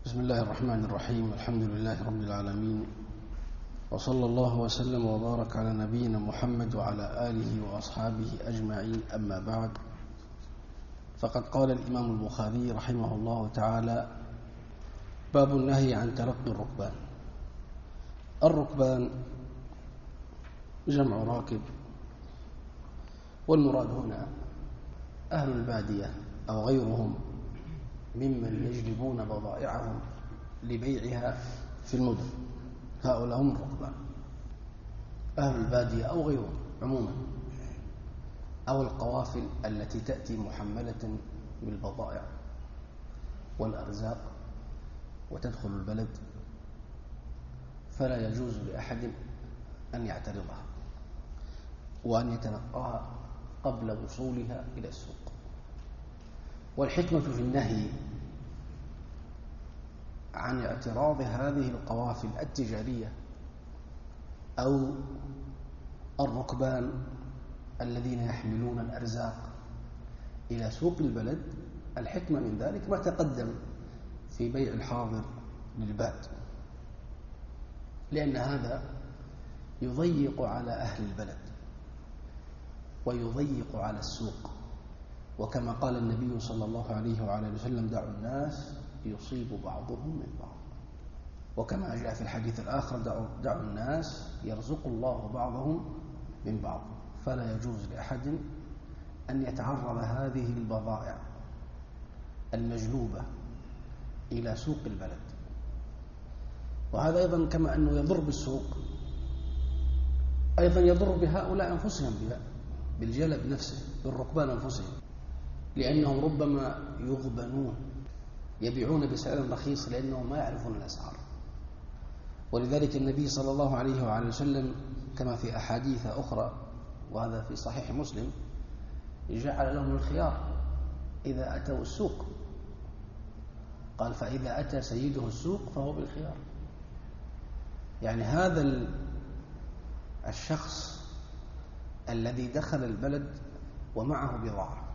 بسم الله الرحمن الرحيم. الحمد لله رب العالمين، وصلى الله وسلم وبارك على نبينا محمد وعلى آله وأصحابه أجمعين. أما بعد، فقد قال الإمام البخاري رحمه الله تعالى: باب النهي عن تلقي الركبان. الركبان جمع راكب، والمراد هنا أهل البادية أو غيرهم ممن يجلبون بضائعهم لبيعها في المدن، هؤلاء هم الركبان، أهل البادية أو غيرهم عموما، أو القوافل التي تأتي محملة بالبضائع والأرزاق وتدخل البلد، فلا يجوز لأحد أن يعترضها وأن يتلقاها قبل وصولها إلى السوق. والحكمة في النهي عن اعتراض هذه القوافل التجارية أو الركبان الذين يحملون الأرزاق إلى سوق البلد، الحكمة من ذلك ما تقدم في بيع الحاضر للباد، لأن هذا يضيق على أهل البلد ويضيق على السوق. وكما قال النبي صلى الله عليه وعلى وسلم: دعوا الناس يصيب بعضهم من بعض. وكما جاء في الحديث الآخر: دعوا الناس يرزق الله بعضهم من بعض. فلا يجوز لأحد أن يتعرض هذه البضائع المجلوبة إلى سوق البلد. وهذا أيضا كما أنه يضر بالسوق، أيضا يضر بهؤلاء أنفسهم، بالجلب نفسه، بالركبان أنفسهم، لأنهم ربما يغبنون، يبيعون بسعر رخيص لأنهم ما يعرفون الأسعار. ولذلك النبي صلى الله عليه وعلى وسلم كما في أحاديث أخرى، وهذا في صحيح مسلم، جعل لهم الخيار إذا أتوا السوق. قال: فإذا أتى سيده السوق فهو بالخيار. يعني هذا الشخص الذي دخل البلد ومعه بضاعة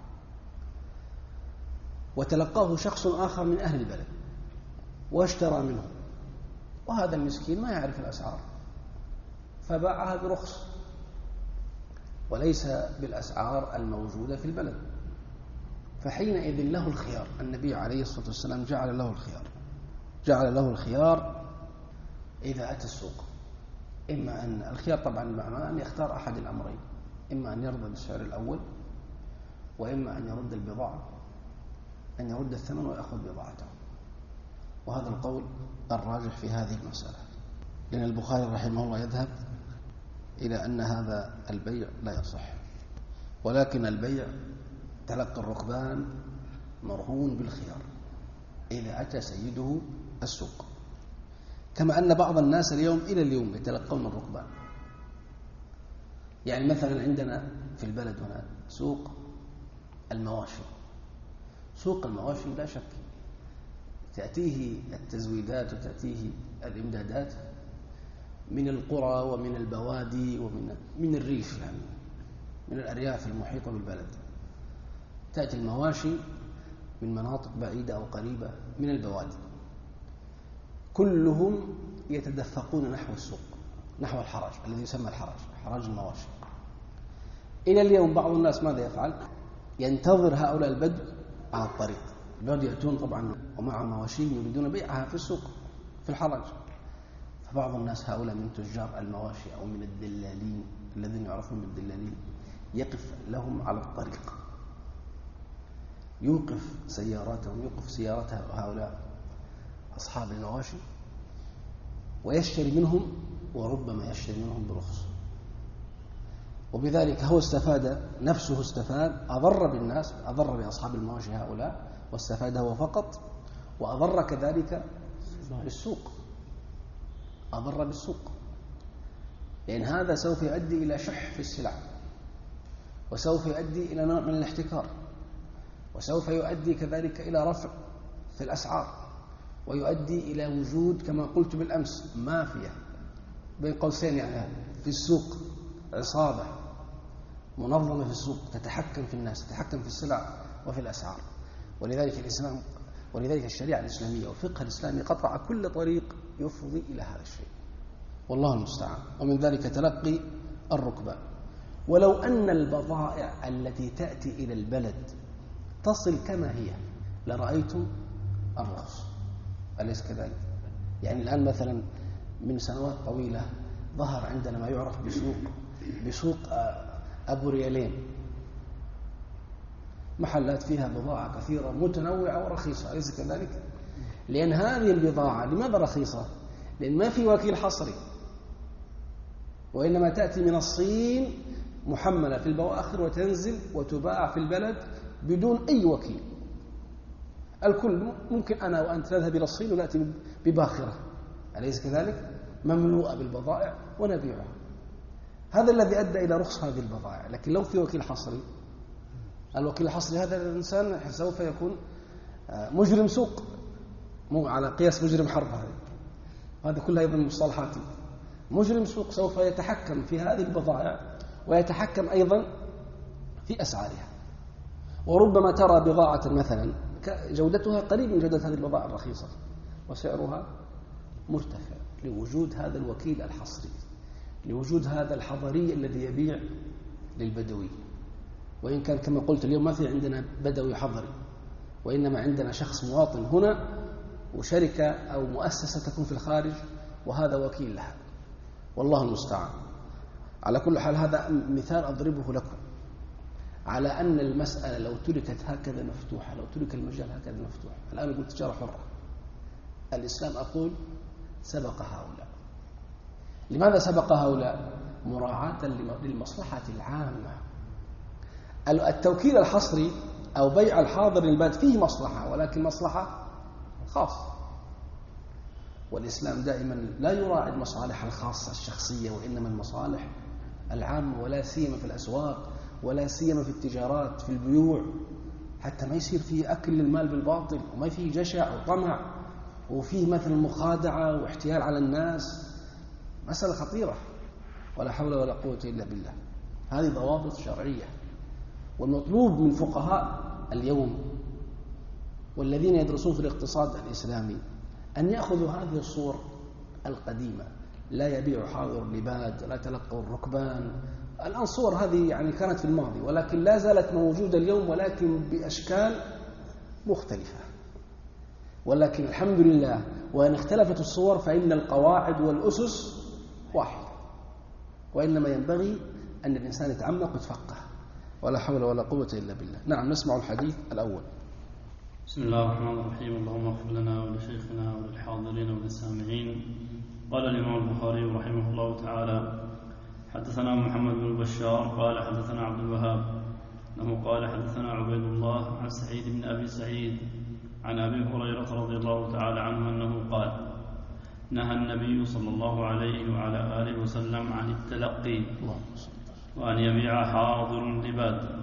وتلقاه شخص آخر من أهل البلد واشترى منه، وهذا المسكين ما يعرف الأسعار فباعها برخص وليس بالأسعار الموجودة في البلد، فحينئذ له الخيار. النبي عليه الصلاة والسلام جعل له الخيار إذا أتى السوق. إما أن الخيار طبعا معناه أن يختار أحد الأمرين: إما أن يرضى بالسعر الأول، وإما أن يرد البضاعة، أن يرد الثمن ويأخذ بضاعته. وهذا القول الراجح في هذه المسألة، لأن البخاري رحمه الله يذهب إلى أن هذا البيع لا يصح، ولكن البيع تلقي الركبان مرهون بالخيار إذا أتى سيده السوق. كما أن بعض الناس إلى اليوم يتلقون الركبان. يعني مثلا عندنا في البلد هنا سوق المواشي. سوق المواشي لا شك تأتيه التزويدات وتأتيه الإمدادات من القرى ومن البوادي ومن الريف، يعني من الأرياف المحيطة بالبلد. تأتي المواشي من مناطق بعيدة أو قريبة من البوادي، كلهم يتدفقون نحو السوق، نحو الحرج الذي يسمى حراج المواشي. إلى اليوم بعض الناس ماذا يفعل؟ ينتظر هؤلاء البدو على الطريق. البدو يأتون طبعا ومع مواشيهم يريدون بيعها في السوق في الحرج. فبعض الناس هؤلاء من تجار المواشي أو من الدلالين الذين يعرفون بالدلالين يقف لهم على الطريق، يوقف سيارات هؤلاء أصحاب المواشي ويشتري منهم، وربما يشتري منهم برخص. وبذلك هو نفسه استفاد، أضر بالناس، أضر بأصحاب المواشي هؤلاء، واستفاد هو فقط، وأضر كذلك بالسوق، أضر بالسوق، لأن هذا سوف يؤدي إلى شح في السلع، وسوف يؤدي إلى نوع من الاحتكار، وسوف يؤدي كذلك إلى رفع في الأسعار، ويؤدي إلى وجود كما قلت بالأمس مافيا بين قوسين، يعني في السوق عصابة منظمة في السوق تتحكم في الناس، تتحكم في السلع وفي الأسعار. ولذلك الإسلام ولذلك الشريعة الإسلامية والفقه الإسلامي قطع كل طريق يفضي إلى هذا الشيء، والله المستعان. ومن ذلك تلقي الركبان. ولو أن البضائع التي تأتي إلى البلد تصل كما هي لرأيتم الرخص، أليس كذلك؟ يعني الآن مثلا من سنوات طويلة ظهر عندنا ما يعرف بسوق أبو ريالين، محلات فيها بضاعة كثيرة متنوعة ورخيصة، أليس كذلك؟ لأن هذه البضاعة لماذا رخيصة؟ لأن ما في وكيل حصري، وإنما تأتي من الصين محملة في البواخر وتنزل وتباع في البلد بدون أي وكيل. الكل ممكن أنا وأنت نذهب إلى الصين ونأتي بباخرة، أليس كذلك؟ مملوءة بالبضائع ونبيعها. هذا الذي أدى إلى رخص هذه البضائع. لكن لو في وكيل حصري، الوكيل الحصري هذا الإنسان سوف يكون مجرم سوق، مو على قياس مجرم حرب. هذه كلها أيضا مصطلحات. مجرم سوق سوف يتحكم في هذه البضائع ويتحكم أيضا في أسعارها. وربما ترى بضاعة مثلا جودتها قريب من جودة هذه البضائع الرخيصة وسعرها مرتفع، لوجود هذا الوكيل الحصري، لوجود هذا الحضري الذي يبيع للبدوي. وإن كان كما قلت اليوم ما في عندنا بدوي حضري، وإنما عندنا شخص مواطن هنا وشركة أو مؤسسة تكون في الخارج وهذا وكيل لها، والله المستعان. على كل حال هذا مثال أضربه لكم على أن المسألة لو تركت هكذا مفتوحة، لو ترك المجال هكذا مفتوح. الآن يقول تجارة حرة، الإسلام أقول سبق هؤلاء. لماذا سبق هؤلاء؟ مراعاة للمصلحة العامة. التوكيل الحصري أو بيع الحاضر للباد فيه مصلحة، ولكن مصلحة خاصة، والإسلام دائما لا يراعي المصالح الخاصة الشخصية، وإنما المصالح العامة، ولا سيما في الأسواق، ولا سيما في التجارات، في البيوع، حتى ما يصير فيه أكل للمال بالباطل، وما فيه جشع وطمع، وفيه مثل مخادعة واحتيال على الناس. مسألة خطيرة، ولا حول ولا قوة إلا بالله. هذه ضوابط شرعية. والمطلوب من فقهاء اليوم والذين يدرسون في الاقتصاد الإسلامي أن يأخذوا هذه الصور القديمة، لا يبيع حاضر لباد، لا تلقوا الركبان. الآن صور هذه يعني كانت في الماضي، ولكن لا زالت موجودة اليوم، ولكن بأشكال مختلفة. ولكن الحمد لله وإن اختلفت الصور فإن القواعد والأسس واحدة، وإنما ينبغي أن الإنسان يتعمق ويتفقه، ولا حول ولا قوة إلا بالله. نعم، نسمع الحديث الأول. بسم الله الرحمن الرحيم. اللهم اغفر لنا ولشيخنا وللحاضرين وللسامعين. قال الإمام البخاري رحمه الله تعالى: حدثنا محمد بن بشار قال حدثنا عبد الوهاب أنه قال حدثنا عبيد الله عن سعيد بن أبي سعيد عن أبي هريرة رضي الله تعالى عنه أنه قال: نهى النبي صلى الله عليه وعلى آله وسلم عن التلقي وأن يبيع حاضر لباد.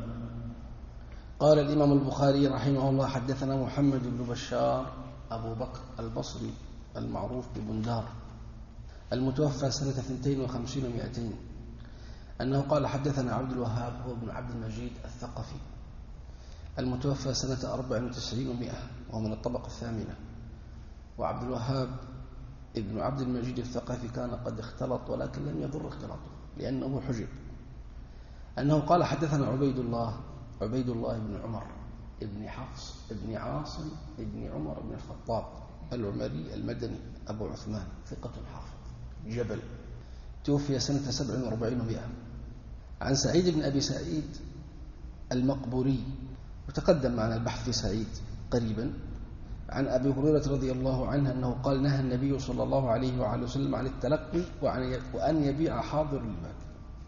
قال الإمام البخاري رحمه الله: حدثنا محمد بن بشار أبو بكر البصري المعروف ببندار، المتوفى سنة 52 و200، أنه قال حدثنا عبد الوهاب هو ابن عبد المجيد الثقفي، المتوفى سنة 94 و100، وهو من الطبقة الثامنة. وعبد الوهاب ابن عبد المجيد الثقفي كان قد اختلط، ولكن لم يضر اختلاطه لأنه حجب. أنه قال حدثنا عبيد الله بن عمر ابن حفص ابن عاصم ابن عمر بن الخطاب العمري المدني أبو عثمان، ثقة حافظ جبل، توفي سنة 47 و100. عن سعيد بن أبي سعيد المقبوري، وتقدم معنا البحث في سعيد قريبا. عن أبي هريرة رضي الله عنه أنه قال: نهى النبي صلى الله عليه وعلى وسلم عن التلقي وأن يبيع حاضر الباد.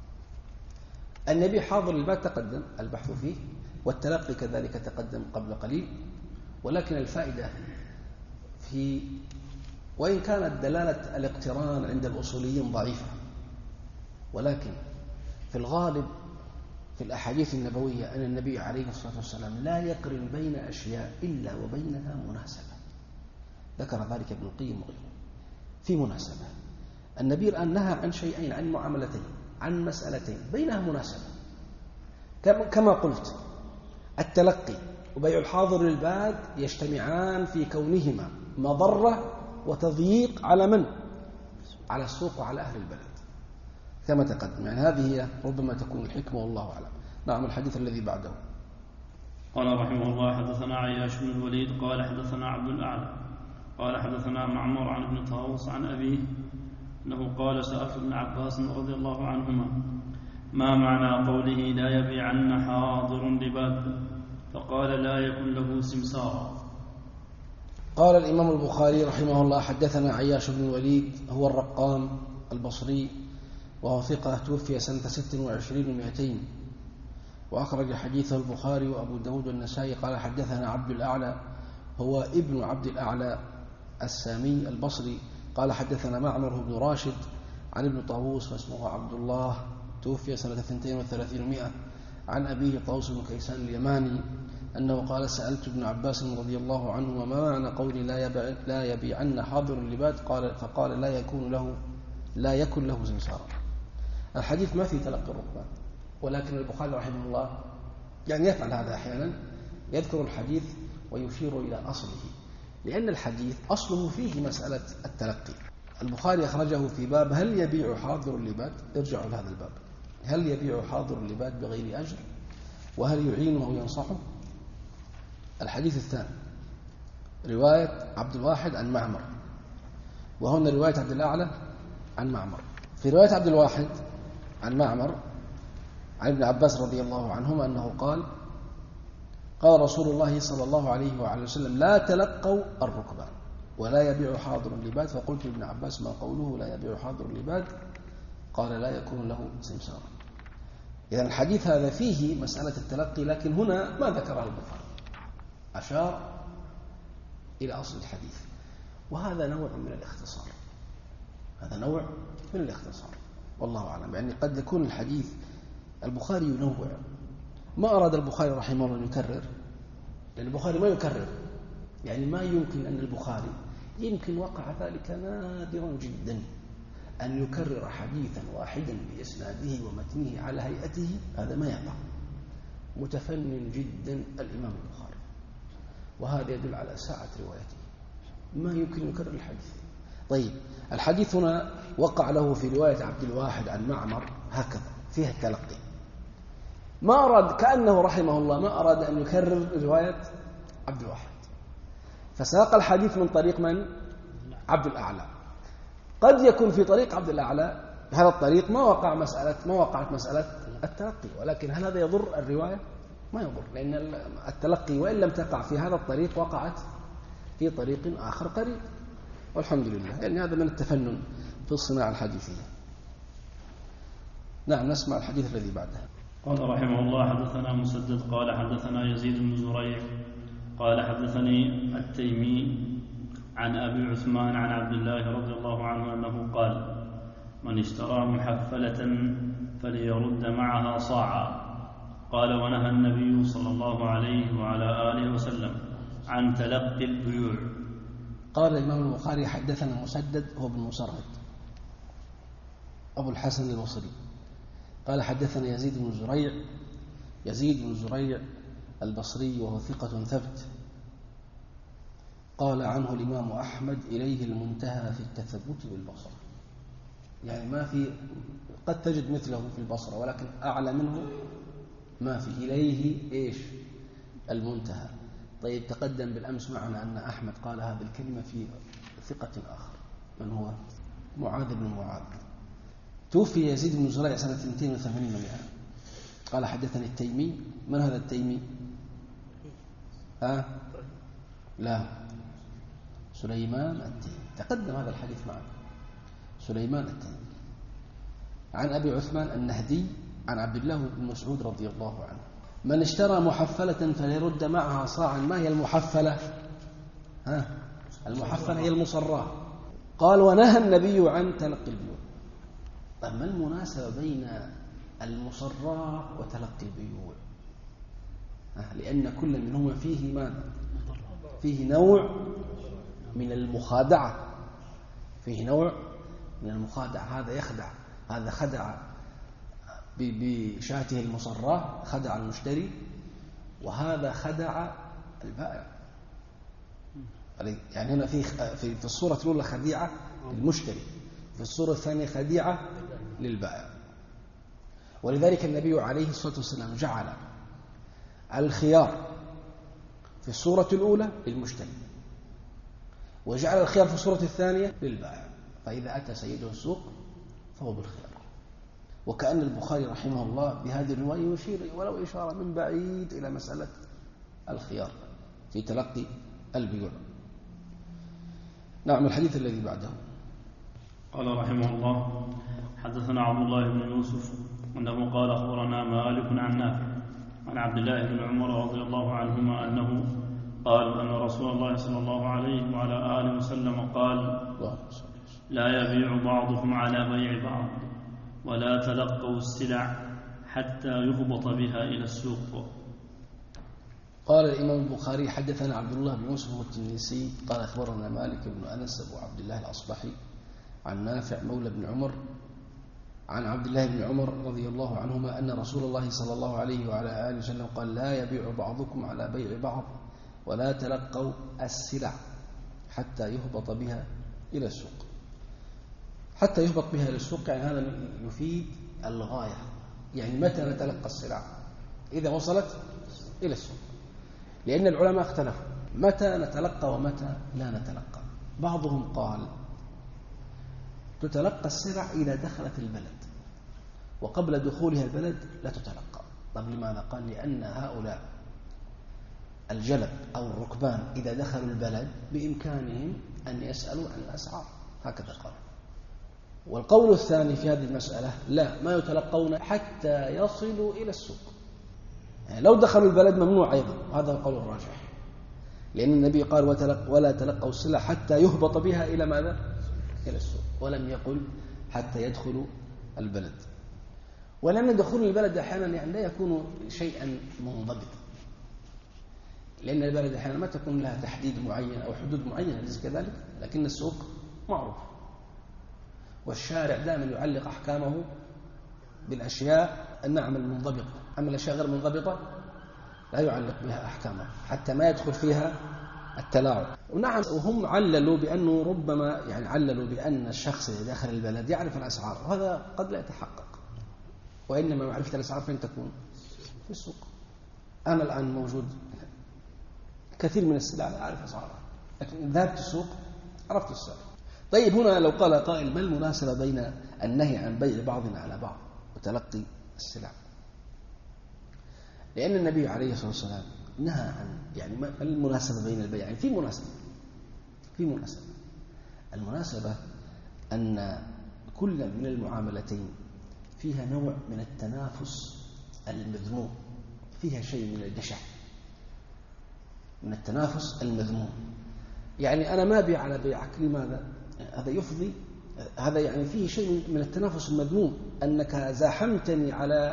النبي حاضر الباد تقدم البحث فيه، والتلقي كذلك تقدم قبل قليل. ولكن الفائدة في، وإن كانت دلالة الاقتران عند الأصوليين ضعيفة، ولكن في الغالب في الأحاديث النبوية أن النبي عليه الصلاة والسلام لا يقرن بين أشياء إلا وبينها مناسبة. ذكر ذلك ابن القيم وغيره في مناسبة. النبي الآن نهى عن شيئين، عن معاملتين، عن مسألتين بينها مناسبة. كما قلت التلقي وبيع الحاضر للباد يجتمعان في كونهما مضرة وتضييق على من؟ على السوق وعلى أهل البلد كما تقدم. يعني هذه هي ربما تكون الحكمة والله أعلم. نعم. الحديث الذي بعده. قال رحمه الله حدثنا عياش بن الوليد قال حدثنا عبد الأعلى قال حدثنا معمر عن ابن طاووس عن أبيه أنه قال سألت ابن عباس رضي الله عنهما ما معنى قوله لا يبيعن حاضر لباد فقال لا يكن له سمسار. قال الإمام البخاري رحمه الله حدثنا عياش بن الوليد هو الرقام البصري وهو ثقة توفي سنة 26 و200 وأخرج حديثه البخاري وأبو داود والنسائي. قال حدثنا عبد الأعلى هو ابن عبد الأعلى السامي البصري قال حدثنا معمر بن راشد عن ابن طاووس واسمه عبد الله توفي سنة 32 و300 عن أبيه طاووس بن كيسان اليماني أنه قال سألت ابن عباس رضي الله عنه وما معنى قولي لا يبيعن حاضر لباد فقال لا يكن له سمسار. الحديث ما في تلقي الركبان ولكن البخاري رحمه الله يعني يفعل هذا أحيانا يذكر الحديث ويشير إلى أصله لأن الحديث أصله فيه مسألة التلقي. البخاري أخرجه في باب هل يبيع حاضر اللباد. ارجعوا لهذا الباب هل يبيع حاضر اللباد بغير أجر وهل يعينه وينصحه. الحديث الثاني رواية عبد الواحد عن معمر وهنا رواية عبد الأعلى عن معمر. في رواية عبد الواحد عن معمر عن ابن عباس رضي الله عنهما أنه قال رسول الله صلى الله عليه وعلى وسلم لا تلقوا الركبان ولا يبيع حاضر اللباد. فقلت لابن عباس ما قوله لا يبيع حاضر اللباد قال لا يكون له سمسار. إذن الحديث هذا فيه مسألة التلقي لكن هنا ما ذكره البخاري أشار إلى أصل الحديث وهذا نوع من الاختصار. هذا نوع من الاختصار والله أعلم. يعني قد يكون الحديث البخاري ينوع ما أراد البخاري رحمه الله أن يكرر لأن البخاري ما يكرر يعني ما يمكن أن البخاري يمكن وقع ذلك نادرا جدا أن يكرر حديثا واحدا بإسناده ومتنه على هيئته. هذا ما يقع. متفنن جدا الإمام البخاري وهذا يدل على سعة روايته ما يمكن يكرر الحديث. طيب الحديث هنا وقع له في رواية عبد الواحد عن معمر هكذا فيها التلقي ما أراد كأنه رحمه الله ما أراد أن يكرر رواية عبد الواحد فساق الحديث من طريق من؟ عبد الأعلى. قد يكون في طريق عبد الأعلى هذا الطريق ما وقعت مسألة التلقي ولكن هل هذا يضر الرواية؟ ما يضر لأن التلقي وإن لم تقع في هذا الطريق وقعت في طريق آخر قريب والحمد لله لأن هذا من التفنن في الصناعة الحديثية. نعم. نسمع الحديث الذي بعده. قال رحمه الله حدثنا مسدد قال حدثنا يزيد بن زريع قال حدثني التيمي عن أبي عثمان عن عبد الله رضي الله عنه أنه قال من اشترى محفلة فليرد معها صاعا. قال ونهى النبي صلى الله عليه وعلى آله وسلم عن تلقي البيوع. قال الإمام البخاري حدثنا مسدد هو بن مسرهد أبو الحسن البصري قال حدثنا يزيد بن زريع البصري وهو ثقة ثبت قال عنه الإمام أحمد إليه المنتهى في التثبت بالبصرة. يعني ما في قد تجد مثله في البصرة ولكن أعلى منه ما في إليه إيش المنتهى. طيب تقدم بالأمس معنا أن أحمد قال هذه الكلمة في ثقة آخر من هو معاذ بن معاذ توفي يزيد بن زريع سنة 82 قال حدثني التيمي. من هذا التيمي؟ لا سليمان التيمي تقدم هذا الحديث معنا. سليمان التيمي عن أبي عثمان النهدي عن عبد الله بن مسعود رضي الله عنه من اشترى محفلة فليرد معها صاعا. ما هي المحفلة؟ المحفلة هي المصراة. قال ونهى النبي عن تلقي البيوع. طيب ما المناسبة بين المصراة وتلقي البيوع؟ لأن كل منهما فيه ماذا؟ فيه نوع من المخادعة. هذا يخدع هذا خدع بشاته المصراة خدع المشتري وهذا خدع البائع. يعني هنا في الصورة الأولى خديعة للمشتري، في الصورة الثانية خديعة للبائع. ولذلك النبي عليه الصلاة والسلام جعل الخيار في الصورة الأولى للمشتري، وجعل الخيار في الصورة الثانية للبائع. فإذا أتى سيده السوق فهو بالخيار. وكأن البخاري رحمه الله بهذه الرواية يشير ولو إشارة من بعيد إلى مسألة الخيار في تلقي البيوع. نعم. الحديث الذي بعده. قال رحمه الله: حدثنا عبد الله بن يوسف أنه قال أخبرنا مالك عن نافع عن عبد الله بن عمر رضي الله عنهما أنه قال أن رسول الله صلى الله عليه وعلى آله وسلم قال: لا يبيع بعضكم على بيع بعض، ولا تلقوا السلع حتى يهبط بها إلى السوق. قال الإمام البخاري: حدثنا عبد الله بن يوسف التنيسي قال أخبرنا مالك بن أنس أبو عبد الله الأصبحي عن نافع مولى بن عمر عن عبد الله بن عمر رضي الله عنهما أن رسول الله صلى الله عليه وعلى آله وسلم قال: لا يبيع بعضكم على بيع بعض، ولا تلقوا السلع حتى يهبط بها إلى السوق. حتى يهبط بها إلى السوق يعني هذا يفيد الغاية، يعني متى نتلقى السلع؟ إذا وصلت إلى السوق. لأن العلماء اختلفوا متى نتلقى ومتى لا نتلقى. بعضهم قال تتلقى السلع إذا دخلت البلد، وقبل دخولها البلد لا تتلقى. طيب لماذا؟ قال: لأن هؤلاء الجلب أو الركبان إذا دخلوا البلد بإمكانهم أن يسألوا عن الأسعار، هكذا قال. والقول الثاني في هذه المسألة: لا، ما يتلقون حتى يصلوا إلى السوق، يعني لو دخلوا البلد ممنوع أيضا. هذا القول الراجح، لأن النبي قال: ولا تلقوا السلع حتى يهبط بها إلى ماذا؟ إلى السوق، ولم يقل حتى يدخلوا البلد. ولأن دخول البلد أحيانا يعني لا يكون شيئا منضبطا، لأن البلد أحيانا ما تكون لها تحديد معين أو حدود معينة، ليس كذلك، لكن السوق معروف. والشارع دائما يعلق أحكامه بالأشياء النعم المنضبطة، أما الأشياء غير منضبطة لا يعلق بها أحكامه حتى ما يدخل فيها التلاعب. ونعم، وهم عللوا بأنه ربما يعني عللوا بأن الشخص اللي داخل البلد يعرف الأسعار، وهذا قد لا يتحقق، وإنما معرفة الأسعار فين تكون؟ في السوق. أنا الآن موجود كثير من السلع لا أعرف أسعارها، لكن ذهبت السوق عرفت السعر. طيب هنا لو قال قائل: ما المناسبة بين النهي عن بيع بعضنا على بعض وتلقي السلع؟ لأن النبي عليه الصلاة والسلام نهى عن، يعني ما المناسبة بين البيع؟ يعني في مناسبة. المناسبة أن كل من المعاملتين فيها نوع من التنافس المذموم، فيها شيء من الجشع، من التنافس المذموم. يعني أنا ما أبيع على بيعك، لماذا؟ هذا يفضي، هذا يعني فيه شيء من التنافس المذموم، أنك زاحمتني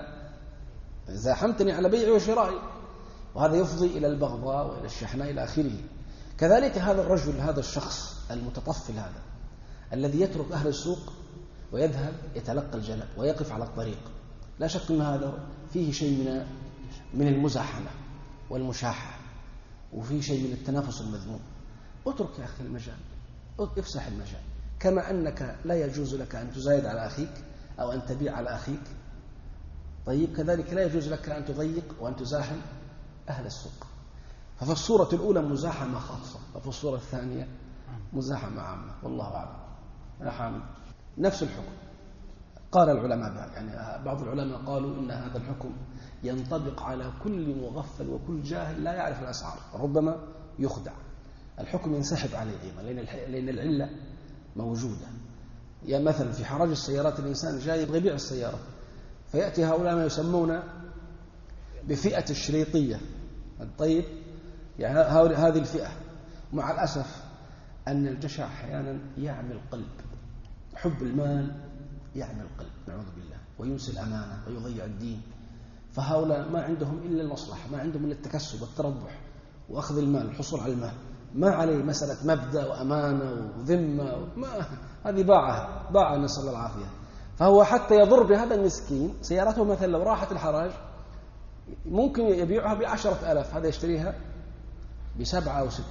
على بيعي وشرائي، وهذا يفضي إلى البغضاء وإلى الشحناء إلى آخره. كذلك هذا الرجل، هذا الشخص المتطفل هذا الذي يترك أهل السوق ويذهب يتلقى الجلب ويقف على الطريق، لا شك أن هذا فيه شيء من المزاحمة والمشاحة، وفيه شيء من التنافس المذموم. اترك يا أخي المجال، افسح المجال، كما أنك لا يجوز لك أن تزايد على أخيك أو أن تبيع على أخيك. طيب كذلك لا يجوز لك أن تضيق وأن تزاحم أهل السوق. ففي الصورة الأولى مزاحمة خاصة، وفي الصورة الثانية مزاحمة عامة، والله أعلم. يا حامد، نفس الحكم. قال العلماء، يعني بعض العلماء قالوا إن هذا الحكم ينطبق على كل مغفل وكل جاهل لا يعرف الأسعار، ربما يخدع، الحكم ينسحب عليه أيضا، لأن العلة موجودة. يعني مثلا في حراج السيارات الإنسان جاي يبغى يبيع السيارة، فيأتي هؤلاء ما يسمون بفئة الشريطية. طيب يعني هذه الفئة، مع الأسف أن الجشع أحيانا يعمل قلب، حب المال يعمل قلب، نعوذ بالله، وينسي الأمانة ويضيع الدين. فهؤلاء ما عندهم إلا المصلحة، ما عندهم إلا التكسب والتربح وأخذ المال، الحصول على المال، ما عليه مسألة مبدأ وأمانة وذمة، هذه باعها نسأل الله العافية. فهو حتى يضر بهذا المسكين، سيارته مثلا لو راحت الحراج ممكن يبيعها ب10,000، هذا يشتريها ب7 أو 6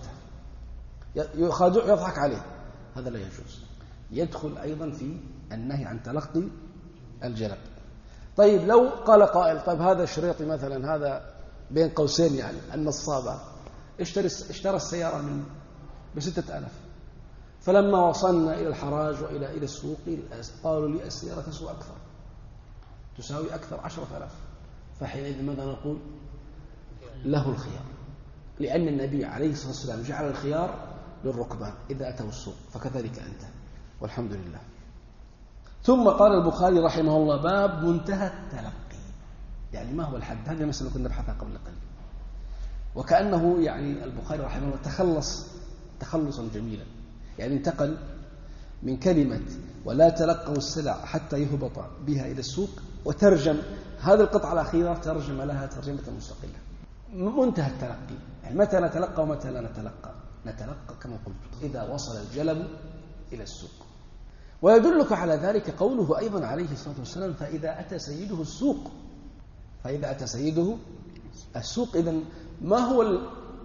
يضحك عليه، هذا لا يجوز. يدخل أيضا في النهي عن تلقي الجلب. طيب لو قال قائل طيب هذا الشريطي مثلا، هذا بين قوسين يعني النصابة اشترى السيارة ب6,000، فلما وصلنا إلى الحراج وإلى السوق قالوا لي السيارة تساوي أكثر 10,000، فحينئذ ماذا نقول؟ له الخيار، لأن النبي عليه الصلاة والسلام جعل الخيار للركبان إذا أتوا السوق، فكذلك أنت، والحمد لله. ثم قال البخاري رحمه الله: باب منتهى التلقي. يعني ما هو الحد؟ هذه مسألة كنا نبحثها قبل قليل، وكأنه يعني البخاري رحمه الله تخلصا جميلا، يعني انتقل من كلمة ولا تلقوا السلع حتى يهبط بها إلى السوق، وترجم هذه القطعة الأخيرة، ترجم لها ترجمة مستقلة. منتهى التلقي، يعني متى نتلقى ومتى لا نتلقى؟ نتلقى كما قلت إذا وصل الجلب إلى السوق. ويدلك على ذلك قوله أيضا عليه الصلاة والسلام: فإذا أتى سيده السوق. فإذا أتى سيده السوق، إذن ما هو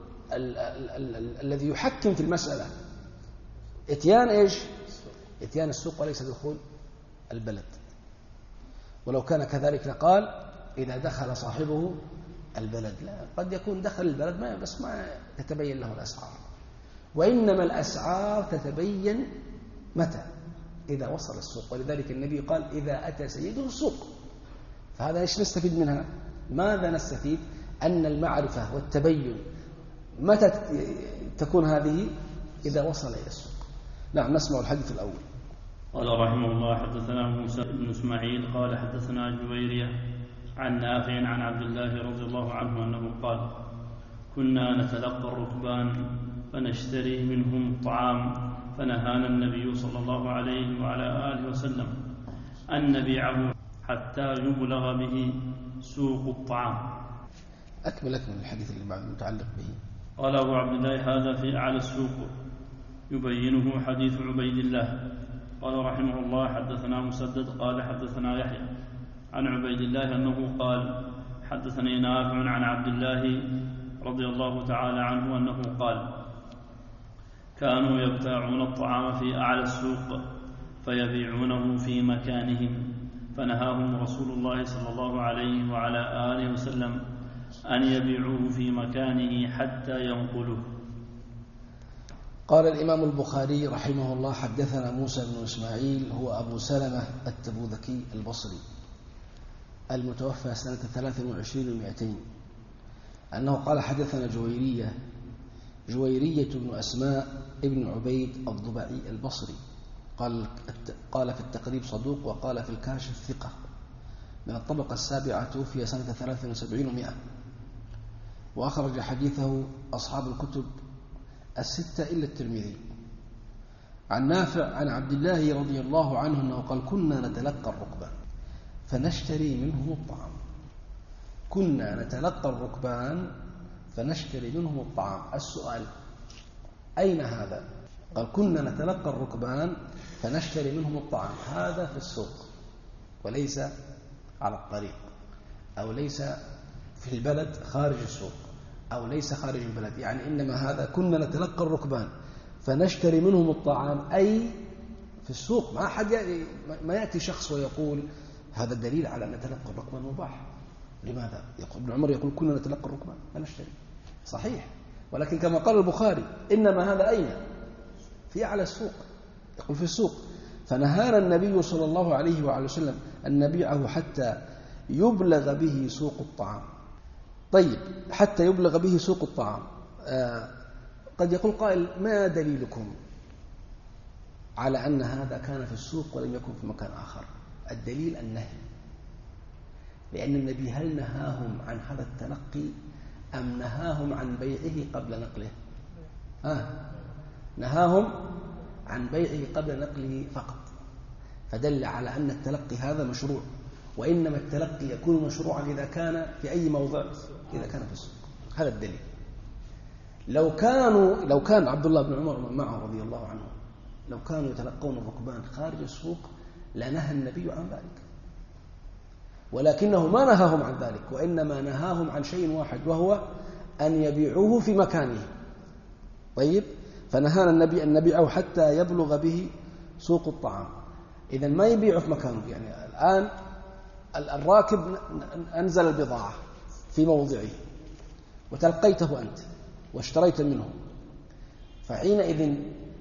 الذي يحكم في المسألة؟ اتيان إيش؟ اتيان السوق وليس دخول البلد. ولو كان كذلك لقال إذا دخل صاحبه البلد. لا، قد يكون دخل البلد بس ما تتبين له الأسعار، وإنما الأسعار تتبين متى؟ إذا وصل السوق. ولذلك النبي قال: إذا أتى سيده السوق. فهذا إيش نستفيد منها؟ ماذا نستفيد؟ أن المعرفة والتبين متى تكون هذه؟ إذا وصل إلى السوق. نعم، نسمع الحديث الأول. قال رحمه الله: حدثنا موسى بن إسماعيل قال حدثنا جويرية عن نافع عن عبد الله رضي الله عنه أنه قال: كنا نتلقى الركبان فنشتري منهم الطعام، فنهانا النبي صلى الله عليه وعلى آله وسلم أن نبيعه حتى يبلغ به سوق الطعام. أكمل الحديث اللي بعد متعلق به. قال أبو عبد الله: هذا في أعلى السوق، يبينه حديث عبيد الله. قال رحمه الله: حدثنا مسدد قال حدثنا يحيى عن عبيد الله أنه قال: حدثني نافع عن عبد الله رضي الله تعالى عنه أنه قال: كانوا يبتاعون الطعام في أعلى السوق فيبيعونه في مكانهم، فنهاهم رسول الله صلى الله عليه وعلى آله وسلم أن يبيعوه في مكانه حتى ينقلوه. قال الإمام البخاري رحمه الله: حدثنا موسى بن إسماعيل، هو أبو سلمة التبوذكي البصري المتوفى سنة 23 و200، أنه قال: حدثنا جويرية بن أسماء ابن عبيد الضبعي البصري، قال في التقريب صدوق، وقال في الكاشف ثقة، من الطبقة السابعة، توفي سنة 73 و100، وأخرج حديثه أصحاب الكتب الستة إلا الترمذي. عن نافع عن عبد الله رضي الله عنه أنه قال: كنا نتلقى الركبان فنشتري منهم الطعام. كنا نتلقى الركبان فنشتري منهم الطعام. السؤال: أين هذا؟ قال: كنا نتلقى الركبان فنشتري منهم الطعام. هذا في السوق وليس على الطريق، أو ليس في البلد خارج السوق، أو ليس خارج البلد، يعني إنما هذا كنا نتلقى الركبان فنشتري منهم الطعام، أي في السوق. ما يأتي شخص ويقول هذا الدليل على أن نتلقى الركبان مباح. لماذا؟ ابن عمر يقول: كنا نتلقى الركبان فنشتري. صحيح، ولكن كما قال البخاري: إنما هذا أين؟ في أعلى السوق. يقول في السوق. فنهانا النبي صلى الله عليه وعلى وسلم أن نبيعه حتى يبلغ به سوق الطعام. طيب، حتى يبلغ به سوق الطعام. قد يقول قائل: ما دليلكم على أن هذا كان في السوق ولم يكن في مكان آخر؟ الدليل النهي، لأن النبي هل نهاهم عن هذا التلقي أم نهاهم عن بيعه قبل نقله؟ نهاهم عن بيعه قبل نقله فقط، فدل على أن التلقي هذا مشروع، وإنما التلقي يكون مشروعا إذا كان في أي موضع؟ إذا كان في السوق. هذا الدليل. لو كان عبد الله بن عمر معه رضي الله عنه، لو كانوا يتلقون الركبان خارج السوق لنهى النبي عن ذلك، ولكنه ما نهاهم عن ذلك، وإنما نهاهم عن شيء واحد، وهو أن يبيعوه في مكانه. طيب، فنهانا النبي أن نبيعه حتى يبلغ به سوق الطعام. إذن ما يبيعه في مكانه. يعني الآن الراكب أنزل البضاعة في موضعه وتلقيته أنت واشتريت منه، فحينئذ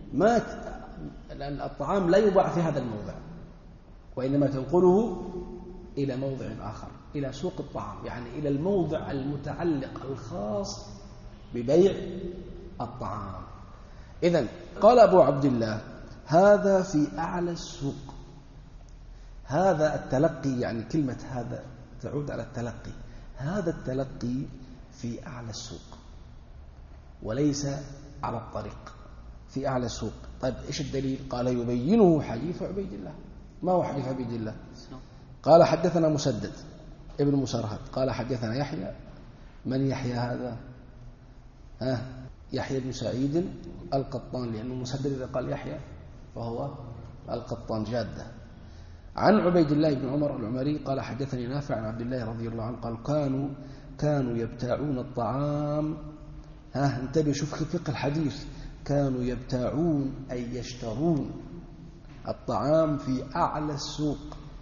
الطعام لا يباع في هذا الموضع، وإنما تنقله إلى موضع آخر، إلى سوق الطعام، يعني إلى الموضع المتعلق الخاص ببيع الطعام. إذن قال أبو عبد الله: هذا في أعلى السوق. هذا التلقي، يعني كلمة هذا تعود على التلقي. هذا التلقي في أعلى السوق وليس على الطريق، في أعلى السوق. طيب إيش الدليل؟ قال: يبينه حديث عبيد الله. ما هو حديث عبيد الله؟ قال: حدثنا مسدد ابن مسرهد قال: حدثنا يحيى. من يحيى هذا؟ يحيى بن سعيد القطان، لأنه مسدد إذا قال يحيى فهو القطان جادة. عن عبيد الله بن عمر العمري قال: حدثني نافع عن عبد الله رضي الله عنه قال: كانوا يبتاعون الطعام. انتبه، شوف فقه الحديث. كانوا يبتاعون أي يشترون الطعام في أعلى السوق،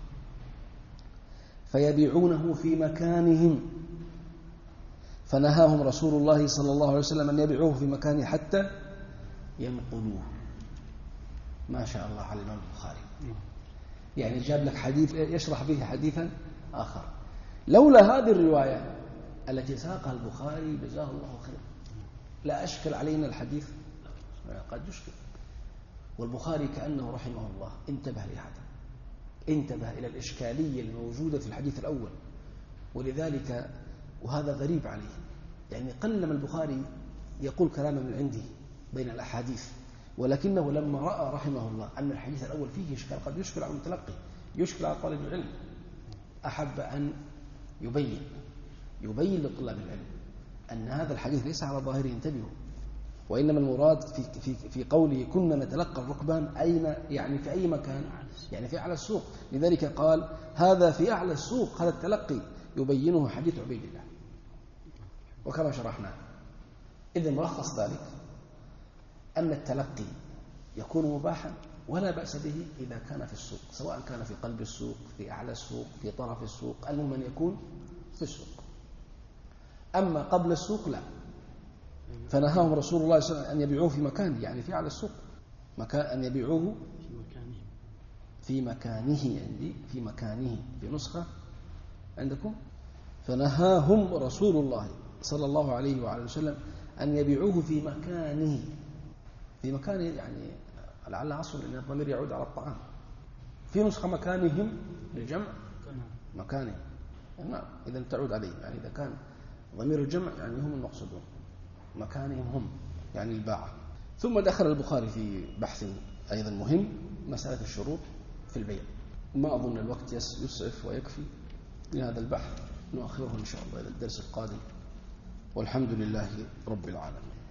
فيبيعونه في مكانهم، فنهاهم رسول الله صلى الله عليه وسلم أن يبيعوه في مكانه حتى ينقلوه. ما شاء الله على الإمام البخاري، يعني جاب لك حديث يشرح به حديثا آخر. لولا هذه الرواية التي ساقها البخاري جزاه الله خير لا أشكل علينا الحديث، قد يشكل. والبخاري كأنه رحمه الله انتبه لهذا، انتبه إلى الإشكالية الموجودة في الحديث الأول. ولذلك وهذا غريب عليه، يعني قلما البخاري يقول كلاما من عنده بين الأحاديث، ولكنه لما رأى رحمه الله أن الحديث الأول فيه إشكال قد يشكل على المتلقي، يشكل على طالب العلم، أحب أن يبين لطلاب العلم أن هذا الحديث ليس على ظاهره، انتبهوا. وإنما المراد في قوله كنا نتلقى الركبان أين، يعني في أي مكان، يعني في أعلى السوق. لذلك قال: هذا في أعلى السوق. هذا التلقي يبينه حديث عبيد الله، وكما شرحنا. إذن ملخص ذلك أن التلقي يكون مباحا ولا بأس به إذا كان في السوق، سواء كان في قلب السوق، في أعلى السوق، في طرف السوق، المهم أن يكون في السوق. أما قبل السوق لا. فنهاهم رسول الله صلى الله عليه وسلم أن يبيعوه في مكانه، يعني في أعلى السوق، أن يبيعوه في مكانه. عندي في مكانه في نسخة عندكم. فنهاهم رسول الله صلى الله عليه وعلى وسلم أن يبيعوه في مكانه. في مكانه يعني لعل عصر، لأن الضمير يعود على الطعام. في نسخة مكانهم للجمع، مكانهم، نعم، إذا تعود عليه، يعني إذا كان ضمير الجمع يعني هم المقصودون، مكانهم هم يعني الباعة. ثم دخل البخاري في بحث أيضا مهم، مسألة الشروط في البيع. ما أظن الوقت يسعف ويكفي لهذا البحث، نؤخره إن شاء الله إلى الدرس القادم، والحمد لله رب العالمين.